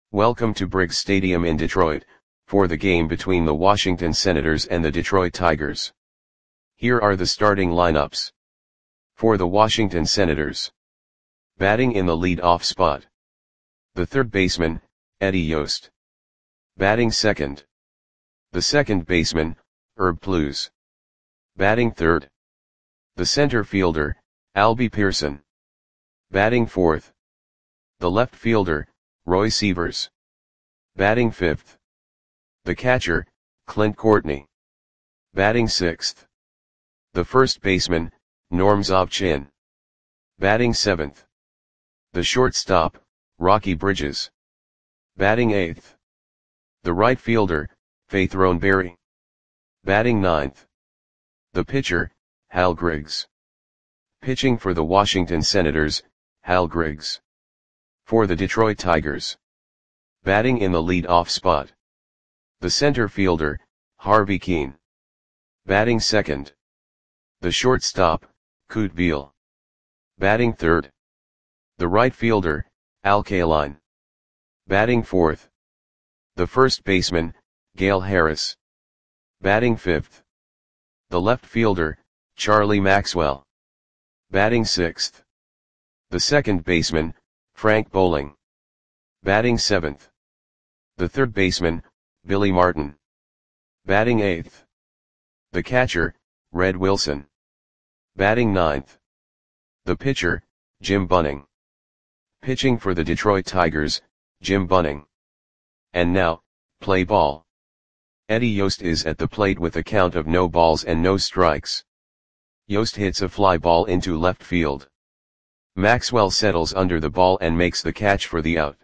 Welcome to Briggs Stadium in Detroit, for the game between the Washington Senators and the Detroit Tigers. Here are the starting lineups. For the Washington Senators. Batting in the lead-off spot. The third baseman, Eddie Yost. Batting second. The second baseman, Herb Pluse. Batting third. The center fielder, Albie Pearson. Batting fourth. The left fielder, Roy Sievers. Batting fifth. The catcher, Clint Courtney. Batting sixth. The first baseman, Norm Zobchin. Batting seventh. The shortstop, Rocky Bridges. Batting eighth. The right fielder, Faith Roneberry. Batting ninth. The pitcher, Hal Griggs. Pitching for the Washington Senators, Hal Griggs. For the Detroit Tigers. Batting in the lead-off spot. The center fielder, Harvey Kuenn. Batting second. The shortstop, Kute Beal. Batting third. The right fielder, Al Kaline. Batting fourth. The first baseman, Gale Harris. Batting fifth. The left fielder, Charlie Maxwell. Batting sixth. The second baseman, Frank Bowling. Batting seventh. The third baseman, Billy Martin. Batting eighth. The catcher, Red Wilson. Batting ninth. The pitcher, Jim Bunning. Pitching for the Detroit Tigers, Jim Bunning. And now, play ball. Eddie Yost is at the plate with a count of no balls and no strikes. Yost hits a fly ball into left field. Maxwell settles under the ball and makes the catch for the out.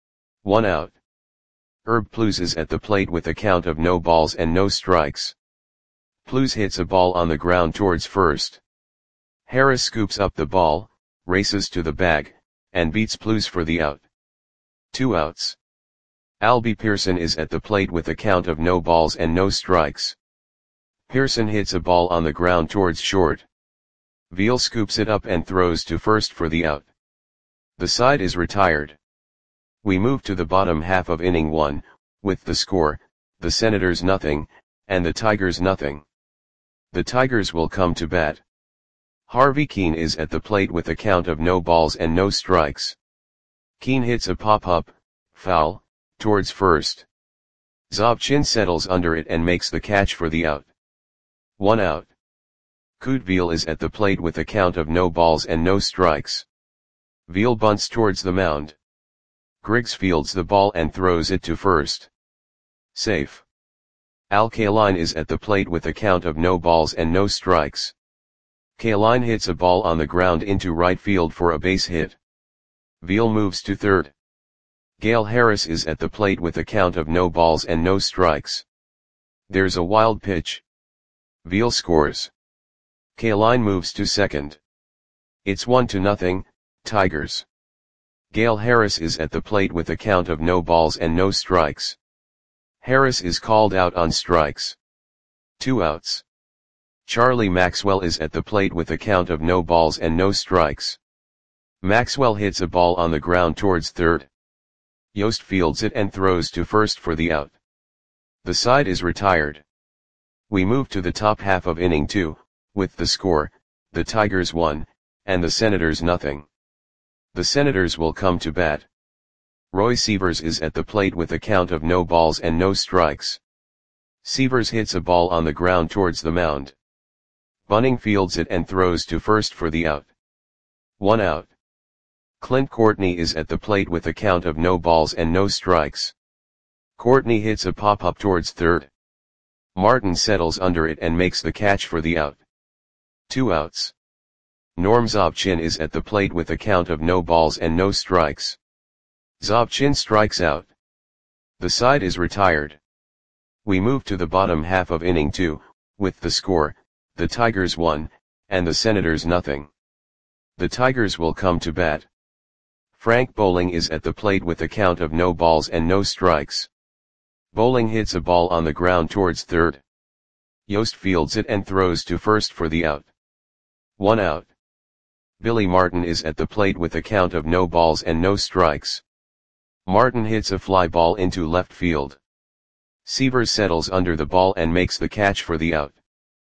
1 out. Herb Pluse is at the plate with a count of no balls and no strikes. Pluse hits a ball on the ground towards first. Harris scoops up the ball, races to the bag, and beats Pluse for the out. 2 outs. Albie Pearson is at the plate with a count of no balls and no strikes. Pearson hits a ball on the ground towards short. Veal scoops it up and throws to first for the out. The side is retired. We move to the bottom half of inning 1, with the score, the Senators nothing, and the Tigers nothing. The Tigers will come to bat. Harvey Kuenn is at the plate with a count of no balls and no strikes. Kuenn hits a pop-up, foul, towards first. Zobchin settles under it and makes the catch for the out. 1 out. Kute Beal is at the plate with a count of no balls and no strikes. Veal bunts towards the mound. Griggs fields the ball and throws it to first. Safe. Al Kaline is at the plate with a count of no balls and no strikes. Kaline hits a ball on the ground into right field for a base hit. Veal moves to third. Gale Harris is at the plate with a count of no balls and no strikes. There's a wild pitch. Veal scores. Kaline moves to second. It's 1-0, Tigers. Gale Harris is at the plate with a count of no balls and no strikes. Harris is called out on strikes. 2 outs. Charlie Maxwell is at the plate with a count of no balls and no strikes. Maxwell hits a ball on the ground towards third. Yost fields it and throws to first for the out. The side is retired. We move to the top half of inning 2, with the score, the Tigers 1, and the Senators nothing. The Senators will come to bat. Roy Sievers is at the plate with a count of no balls and no strikes. Sievers hits a ball on the ground towards the mound. Bunning fields it and throws to first for the out. 1 out. Clint Courtney is at the plate with a count of no balls and no strikes. Courtney hits a pop-up towards third. Martin settles under it and makes the catch for the out. 2 outs. Norm Zobchin is at the plate with a count of no balls and no strikes. Zobchin strikes out. The side is retired. We move to the bottom half of inning 2, with the score, the Tigers 1, and the Senators nothing. The Tigers will come to bat. Frank Bowling is at the plate with a count of no balls and no strikes. Bowling hits a ball on the ground towards third. Yost fields it and throws to first for the out. 1 out. Billy Martin is at the plate with a count of no balls and no strikes. Martin hits a fly ball into left field. Sievers settles under the ball and makes the catch for the out.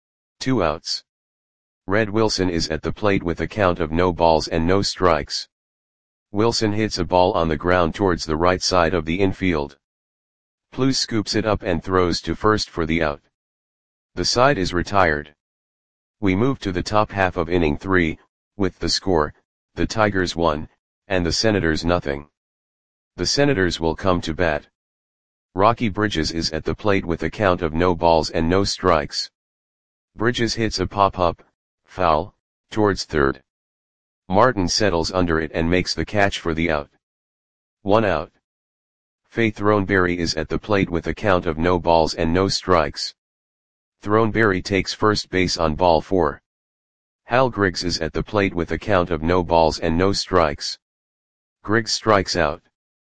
2 outs. Red Wilson is at the plate with a count of no balls and no strikes. Wilson hits a ball on the ground towards the right side of the infield. Plews scoops it up and throws to first for the out. The side is retired. We move to the top half of inning 3, with the score, the Tigers 1, and the Senators nothing. The Senators will come to bat. Rocky Bridges is at the plate with a count of no balls and no strikes. Bridges hits a pop-up, foul, towards third. Martin settles under it and makes the catch for the out. 1 out. Faye Throneberry is at the plate with a count of no balls and no strikes. Throneberry takes first base on ball 4. Hal Griggs is at the plate with a count of no balls and no strikes. Griggs strikes out.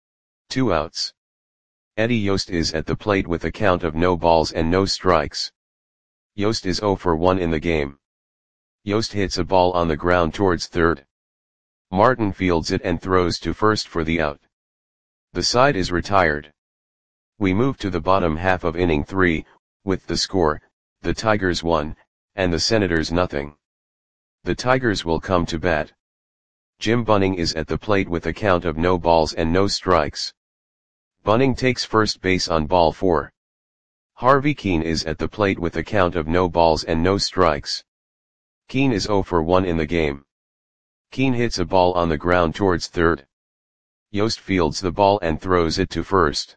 2 outs. Eddie Yost is at the plate with a count of no balls and no strikes. Yost is 0 for 1 in the game. Yost hits a ball on the ground towards third. Martin fields it and throws to first for the out. The side is retired. We move to the bottom half of inning 3, with the score, the Tigers 1, and the Senators nothing. The Tigers will come to bat. Jim Bunning is at the plate with a count of no balls and no strikes. Bunning takes first base on ball 4. Harvey Keene is at the plate with a count of no balls and no strikes. Keene is 0 for 1 in the game. Keene hits a ball on the ground towards third. Yost fields the ball and throws it to first.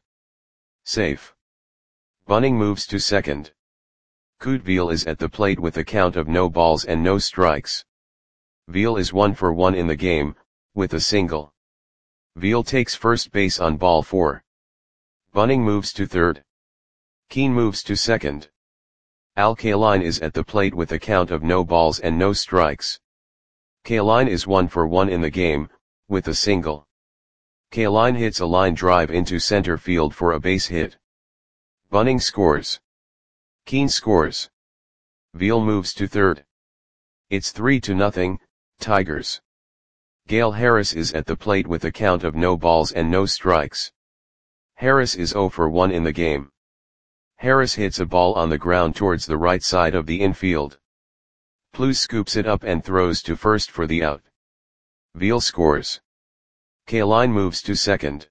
Safe. Bunning moves to second. Kute Veal is at the plate with a count of no balls and no strikes. Veal is 1 for 1 in the game, with a single. Veal takes first base on ball 4. Bunning moves to third. Keene moves to second. Al Kaline is at the plate with a count of no balls and no strikes. Kaline is 1 for 1 in the game, with a single. Kaline hits a line drive into center field for a base hit. Bunning scores. Keene scores. Veal moves to third. It's 3-0, Tigers. Gale Harris is at the plate with a count of no balls and no strikes. Harris is 0 for 1 in the game. Harris hits a ball on the ground towards the right side of the infield. Plews scoops it up and throws to first for the out. Veal scores. Kaline moves to second.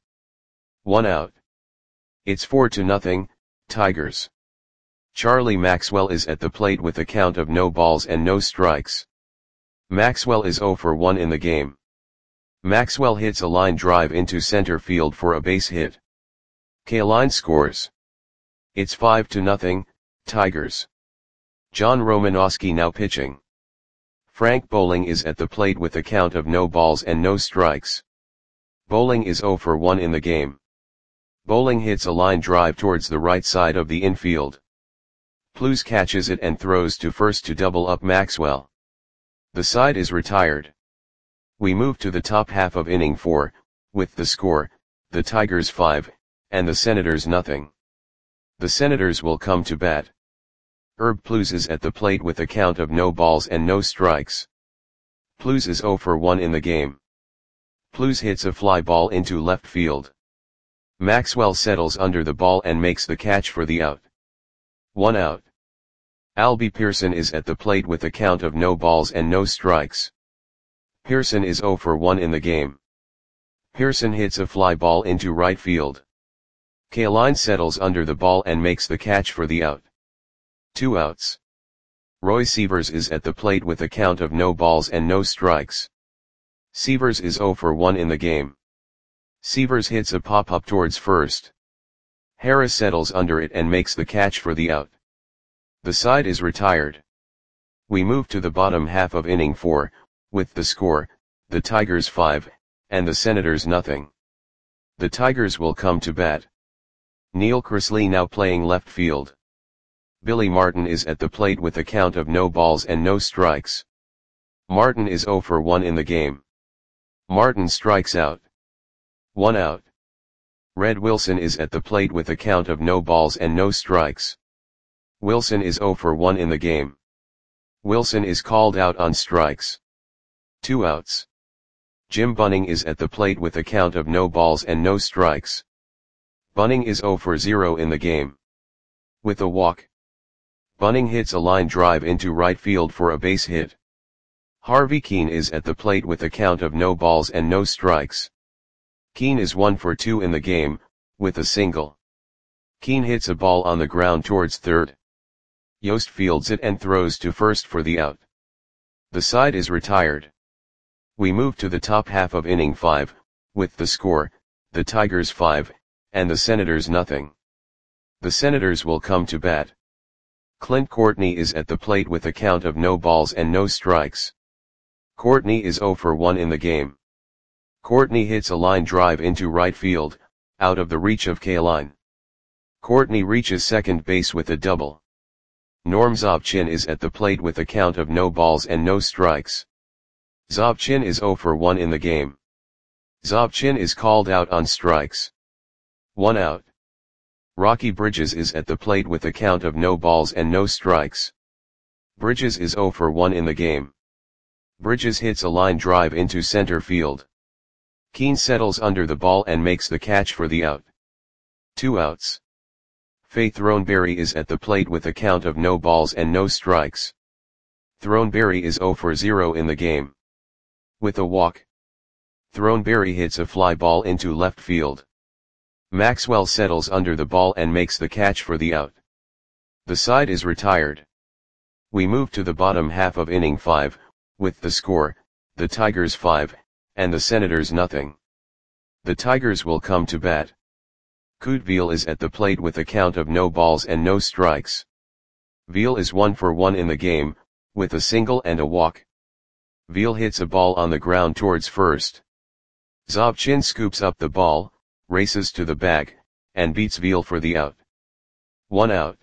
1 out. It's 4-0, Tigers. Charlie Maxwell is at the plate with a count of no balls and no strikes. Maxwell is 0 for 1 in the game. Maxwell hits a line drive into center field for a base hit. Kaline scores. It's 5-0, Tigers. John Romanowski now pitching. Frank Bowling is at the plate with a count of no balls and no strikes. Bowling is 0 for 1 in the game. Bowling hits a line drive towards the right side of the infield. Plews catches it and throws to first to double up Maxwell. The side is retired. We move to the top half of inning 4, with the score, the Tigers 5, and the Senators nothing. The Senators will come to bat. Herb Plews is at the plate with a count of no balls and no strikes. Plews is 0 for 1 in the game. Plews hits a fly ball into left field. Maxwell settles under the ball and makes the catch for the out. 1 out. Albie Pearson is at the plate with a count of no balls and no strikes. Pearson is 0 for 1 in the game. Pearson hits a fly ball into right field. Kaline settles under the ball and makes the catch for the out. 2 outs. Roy Sievers is at the plate with a count of no balls and no strikes. Sievers is 0 for 1 in the game. Sievers hits a pop-up towards first. Harris settles under it and makes the catch for the out. The side is retired. We move to the bottom half of inning 4, with the score, the Tigers 5, and the Senators nothing. The Tigers will come to bat. Neil Chrisley now playing left field. Billy Martin is at the plate with a count of no balls and no strikes. Martin is 0 for 1 in the game. Martin strikes out. 1 out. Red Wilson is at the plate with a count of no balls and no strikes. Wilson is 0 for 1 in the game. Wilson is called out on strikes. 2 outs. Jim Bunning is at the plate with a count of no balls and no strikes. Bunning is 0 for 0 in the game. With a walk, Bunning hits a line drive into right field for a base hit. Harvey Kuenn is at the plate with a count of no balls and no strikes. Kuenn is 1 for 2 in the game, with a single. Kuenn hits a ball on the ground towards third. Yost fields it and throws to first for the out. The side is retired. We move to the top half of inning 5, with the score, the Tigers 5, and the Senators nothing. The Senators will come to bat. Clint Courtney is at the plate with a count of no balls and no strikes. Courtney is 0 for 1 in the game. Courtney hits a line drive into right field, out of the reach of Kaline. Courtney reaches second base with a double. Norm Zobchin is at the plate with a count of no balls and no strikes. Zobchin is 0 for 1 in the game. Zobchin is called out on strikes. 1 out. Rocky Bridges is at the plate with a count of no balls and no strikes. Bridges is 0 for 1 in the game. Bridges hits a line drive into center field. Kuenn settles under the ball and makes the catch for the out. 2 outs. Faye Throneberry is at the plate with a count of no balls and no strikes. Throneberry is 0 for 0 in the game. With a walk, Throneberry hits a fly ball into left field. Maxwell settles under the ball and makes the catch for the out. The side is retired. We move to the bottom half of inning 5, with the score, the Tigers 5, and the Senators nothing. The Tigers will come to bat. Kute Veal is at the plate with a count of no balls and no strikes. Veal is 1 for 1 in the game, with a single and a walk. Veal hits a ball on the ground towards first. Zobchin scoops up the ball, races to the bag, and beats Veal for the out. 1 out.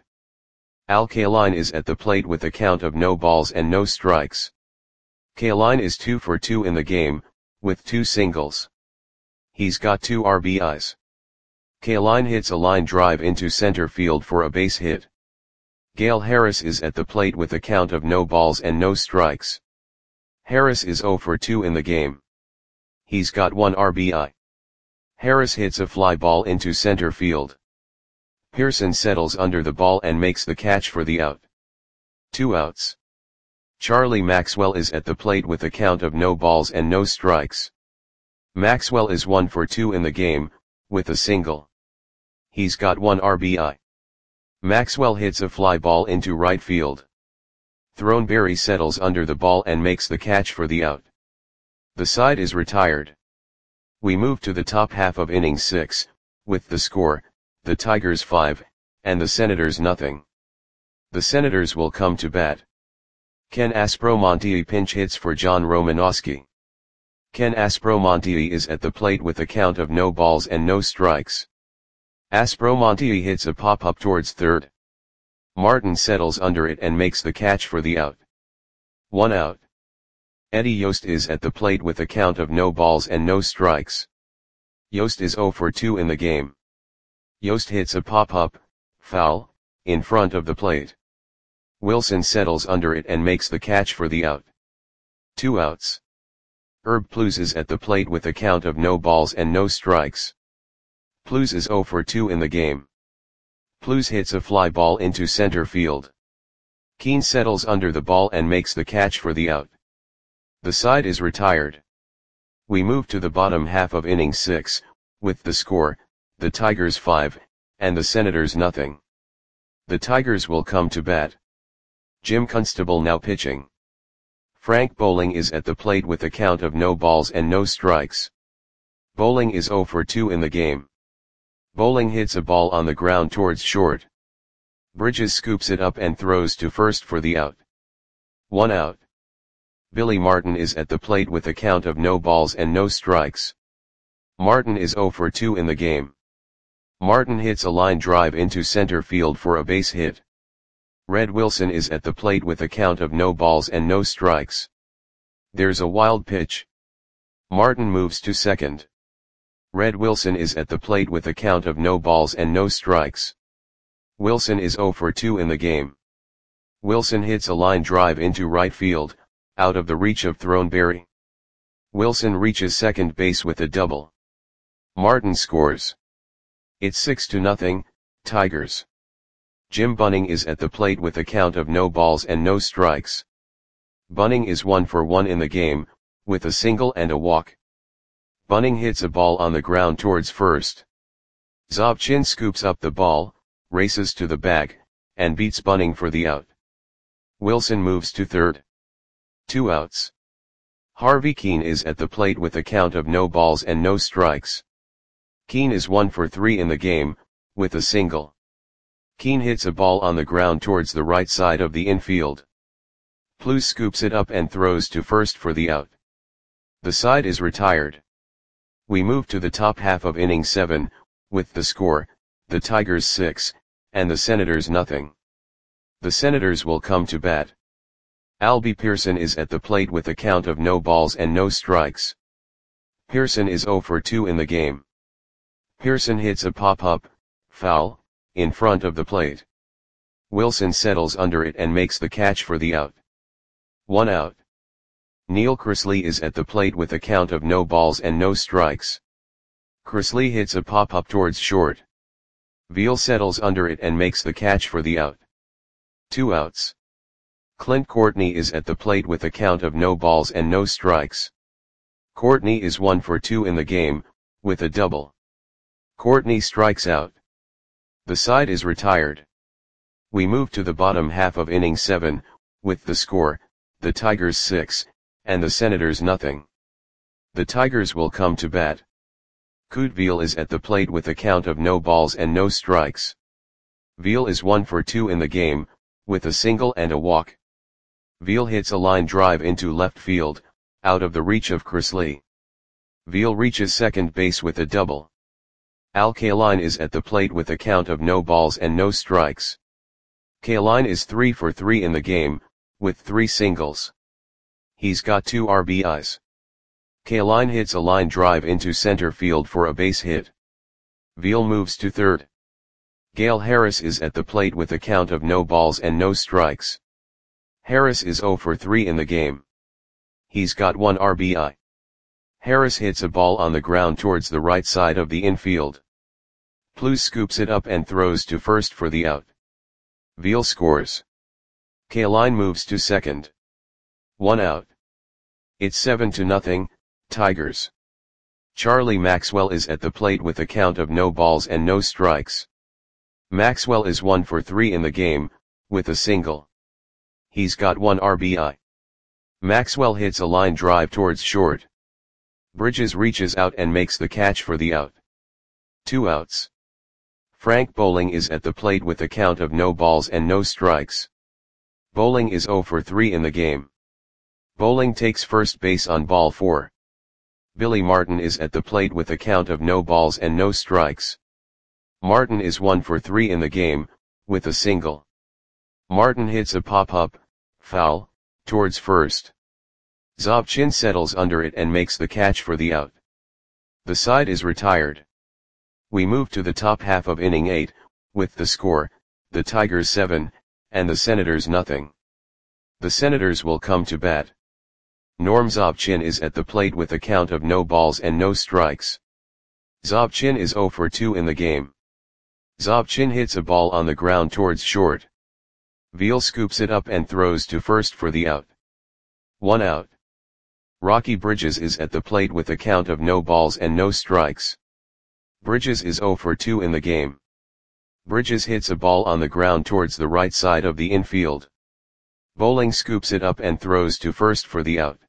Al Kaline is at the plate with a count of no balls and no strikes. Kaline is 2 for 2 in the game, with 2 singles. He's got 2 RBIs. Kaline hits a line drive into center field for a base hit. Gale Harris is at the plate with a count of no balls and no strikes. Harris is 0 for 2 in the game. He's got 1 RBI. Harris hits a fly ball into center field. Pearson settles under the ball and makes the catch for the out. 2 outs. Charlie Maxwell is at the plate with a count of no balls and no strikes. Maxwell is 1 for 2 in the game, with a single. He's got 1 RBI. Maxwell hits a fly ball into right field. Throneberry settles under the ball and makes the catch for the out. The side is retired. We move to the top half of inning 6, with the score, the Tigers 5, and the Senators nothing. The Senators will come to bat. Ken Aspromonte pinch hits for John Romanowski. Ken Aspromonte is at the plate with a count of no balls and no strikes. Aspromonte hits a pop-up towards third. Martin settles under it and makes the catch for the out. 1 out. Eddie Yost is at the plate with a count of no balls and no strikes. Yost is 0 for 2 in the game. Yost hits a pop-up, foul, in front of the plate. Wilson settles under it and makes the catch for the out. 2 outs. Herb Plews is at the plate with a count of no balls and no strikes. Plews is 0 for 2 in the game. Plews hits a fly ball into center field. Kuenn settles under the ball and makes the catch for the out. The side is retired. We move to the bottom half of inning 6, with the score, the Tigers 5, and the Senators nothing. The Tigers will come to bat. Jim Constable now pitching. Frank Bowling is at the plate with a count of no balls and no strikes. Bowling is 0 for 2 in the game. Bowling hits a ball on the ground towards short. Bridges scoops it up and throws to first for the out. 1 out. Billy Martin is at the plate with a count of no balls and no strikes. Martin is 0 for 2 in the game. Martin hits a line drive into center field for a base hit. Red Wilson is at the plate with a count of no balls and no strikes. There's a wild pitch. Martin moves to second. Red Wilson is at the plate with a count of no balls and no strikes. Wilson is 0 for 2 in the game. Wilson hits a line drive into right field, out of the reach of Throneberry. Wilson reaches second base with a double. Martin scores. It's 6-0, Tigers. Jim Bunning is at the plate with a count of no balls and no strikes. Bunning is 1 for 1 in the game, with a single and a walk. Bunning hits a ball on the ground towards first. Zobchin scoops up the ball, races to the bag, and beats Bunning for the out. Wilson moves to third. 2 outs. Harvey Keene is at the plate with a count of no balls and no strikes. Keene is 1 for 3 in the game, with a single. Keene hits a ball on the ground towards the right side of the infield. Plews scoops it up and throws to first for the out. The side is retired. We move to the top half of inning 7, with the score, the Tigers 6, and the Senators 0. The Senators will come to bat. Albie Pearson is at the plate with a count of no balls and no strikes. Pearson is 0 for 2 in the game. Pearson hits a pop-up, foul, in front of the plate. Wilson settles under it and makes the catch for the out. 1 out. Neil Chrisley is at the plate with a count of no balls and no strikes. Chrisley hits a pop-up towards short. Veal settles under it and makes the catch for the out. 2 outs. Clint Courtney is at the plate with a count of no balls and no strikes. Courtney is 1 for 2 in the game, with a double. Courtney strikes out. The side is retired. We move to the bottom half of inning 7, with the score, the Tigers 6, and the Senators 0. The Tigers will come to bat. Kute Veal is at the plate with a count of no balls and no strikes. Veal is 1 for 2 in the game, with a single and a walk. Veal hits a line drive into left field, out of the reach of Chrisley. Veal reaches second base with a double. Al Kaline is at the plate with a count of no balls and no strikes. Kaline is 3 for 3 in the game, with 3 singles. He's got 2 RBIs. Kaline hits a line drive into center field for a base hit. Veal moves to third. Gale Harris is at the plate with a count of no balls and no strikes. Harris is 0 for 3 in the game. He's got 1 RBI. Harris hits a ball on the ground towards the right side of the infield. Plews scoops it up and throws to first for the out. Veal scores. Kaline moves to second. 1 out. It's 7-0, Tigers. Charlie Maxwell is at the plate with a count of no balls and no strikes. Maxwell is 1 for 3 in the game, with a single. He's got 1 RBI. Maxwell hits a line drive towards short. Bridges reaches out and makes the catch for the out. 2 outs. Frank Bowling is at the plate with a count of no balls and no strikes. Bowling is 0 for 3 in the game. Bowling takes first base on ball 4. Billy Martin is at the plate with a count of no balls and no strikes. Martin is 1 for 3 in the game, with a single. Martin hits a pop-up, foul, towards first. Zobchin settles under it and makes the catch for the out. The side is retired. We move to the top half of inning 8, with the score, the Tigers 7, and the Senators 0. The Senators will come to bat. Norm Zobchin is at the plate with a count of no balls and no strikes. Zobchin is 0 for 2 in the game. Zobchin hits a ball on the ground towards short. Veal scoops it up and throws to first for the out. 1 out. Rocky Bridges is at the plate with a count of no balls and no strikes. Bridges is 0 for 2 in the game. Bridges hits a ball on the ground towards the right side of the infield. Bowling scoops it up and throws to first for the out.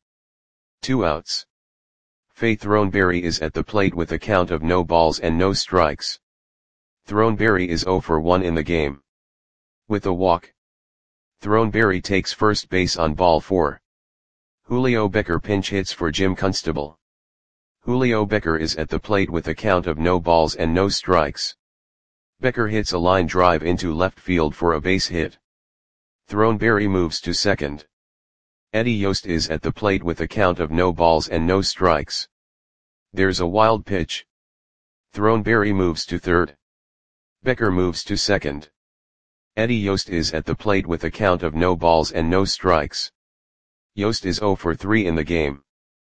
2 outs. Faye Throneberry is at the plate with a count of no balls and no strikes. Throneberry is 0 for 1 in the game. With a walk. Throneberry takes first base on ball 4. Julio Becker pinch hits for Jim Constable. Julio Becker is at the plate with a count of no balls and no strikes. Becker hits a line drive into left field for a base hit. Throneberry moves to second. Eddie Yost is at the plate with a count of no balls and no strikes. There's a wild pitch. Throneberry moves to third. Becker moves to second. Eddie Yost is at the plate with a count of no balls and no strikes. Yost is 0 for 3 in the game.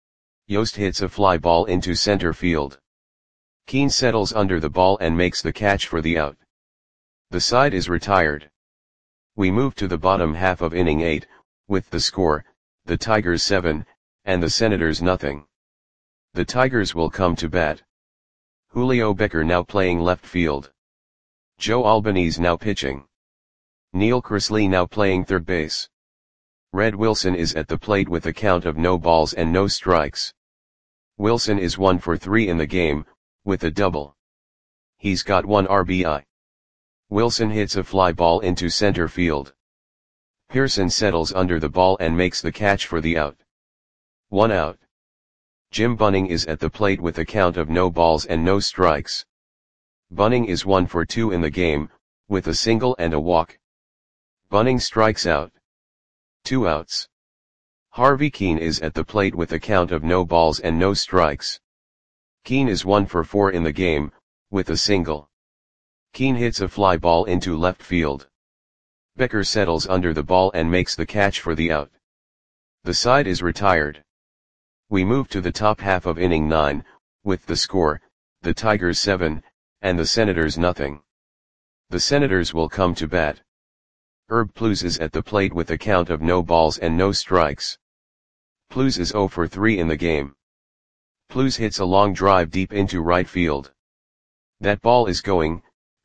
Yost hits a fly ball into center field. Keane settles under the ball and makes the catch for the out. The side is retired. We move to the bottom half of inning 8, with the score, the Tigers 7, and the Senators nothing. The Tigers will come to bat. Julio Becker now playing left field. Joe Albanese now pitching. Neil Cresley now playing third base. Red Wilson is at the plate with a count of no balls and no strikes. Wilson is 1 for 3 in the game, with a double. He's got 1 RBI. Wilson hits a fly ball into center field. Pearson settles under the ball and makes the catch for the out. 1 out. Jim Bunning is at the plate with a count of no balls and no strikes. Bunning is 1 for 2 in the game, with a single and a walk. Bunning strikes out. 2 outs. Harvey Keane is at the plate with a count of no balls and no strikes. Keane is 1 for 4 in the game, with a single. Keane hits a fly ball into left field. Becker settles under the ball and makes the catch for the out. The side is retired. We move to the top half of inning 9, with the score, the Tigers 7, and the Senators nothing. The Senators will come to bat. Herb Plews is at the plate with a count of no balls and no strikes. Plews is 0 for 3 in the game. Plews hits a long drive deep into right field. That ball is gone.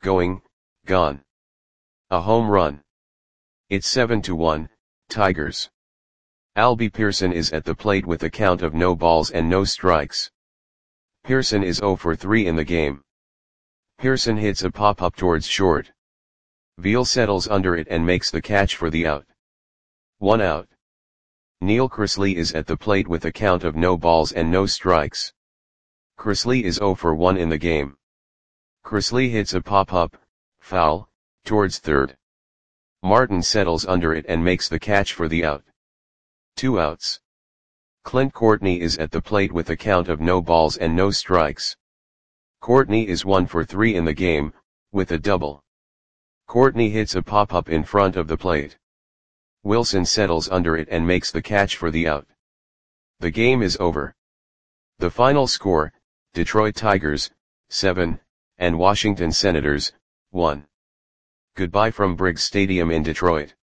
A home run. It's 7-1, Tigers. Albie Pearson is at the plate with a count of no balls and no strikes. Pearson is 0 for 3 in the game. Pearson hits a pop-up towards short. Veal settles under it and makes the catch for the out. 1 out. Neil Cresley is at the plate with a count of no balls and no strikes. Cresley is 0 for 1 in the game. Cresley hits a pop-up, foul, towards third. Martin settles under it and makes the catch for the out. 2 outs. Clint Courtney is at the plate with a count of no balls and no strikes. Courtney is 1 for 3 in the game, with a double. Courtney hits a pop-up in front of the plate. Wilson settles under it and makes the catch for the out. The game is over. The final score, Detroit Tigers, 7, and Washington Senators, 1. Goodbye from Briggs Stadium in Detroit.